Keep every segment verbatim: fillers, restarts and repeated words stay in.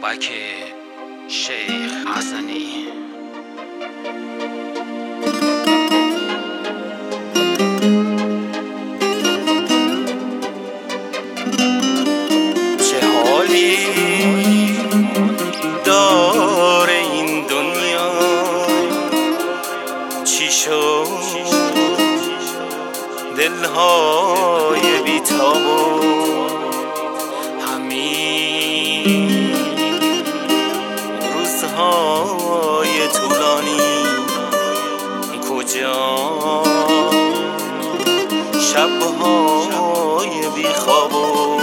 بابک شیخ حسنی. چه حالی داره این دنیا، چی شد دلهای بی‌تاب و همین روزهای طولانی کجا، شبهای بیخواب و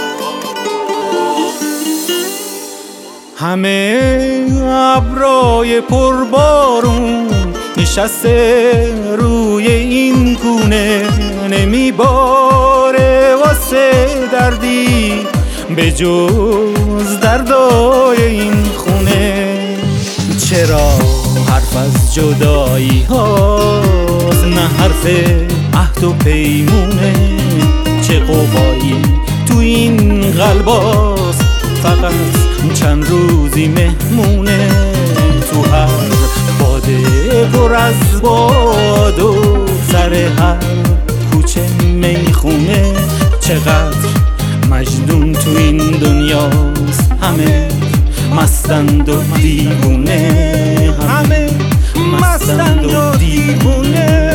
همه ابرای پربارون نشسته روی این گونه، نمیباره واسه دردی به جز دردای این خونه. چرا حرف از جدایی هاست نه حرف عهد و پیمونه؟ چه قوایی تو این قلباست فقط چند روزی مهمونه؟ تو هر باده پر از باد و سر هر کوچه میخونه. چقدر مجنون تو این دنیاست، همه مستند و دیوونه، همه مستند و دیوونه.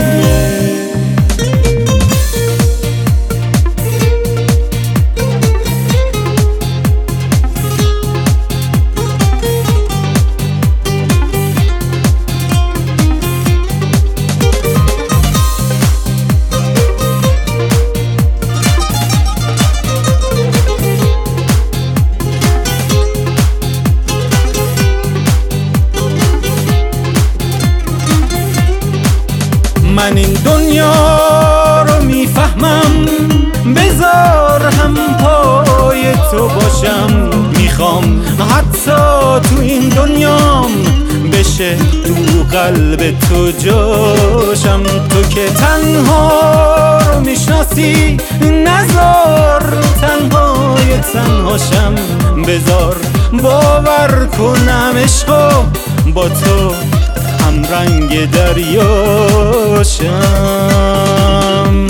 من این دنیا رو میفهمم، بذار هم پای تو باشم. میخوام حتی تو این دنیام بشه تو قلب تو جاشم. تو که تنها رو میشناسی نذار تنهای تنهاشم. بذار باور کنم عشقو با تو هم رنگ دریاشم.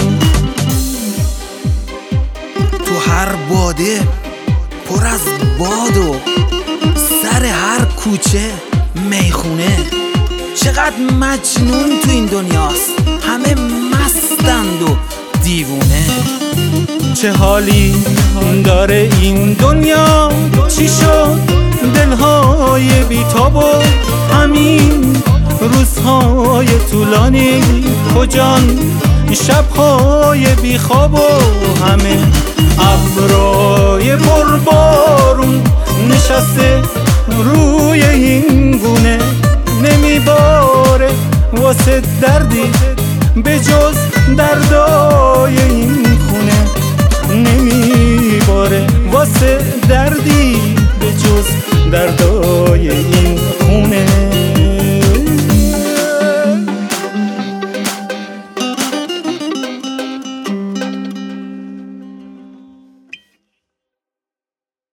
تو هر باده پر از باد و سر هر کوچه میخونه. چقدر مجنون تو این دنیاست، همه مستند و دیوونه. چه حالی داره این دنیا، چی شد دلهای بی‌تاب و همین روزهای طولانی کجان، شبهای بیخواب و همه ابرای پربارون نشسته روی این گونه. نمیباره واسه دردی به جز دردای این خونه، نمیباره واسه دردی به جز دردای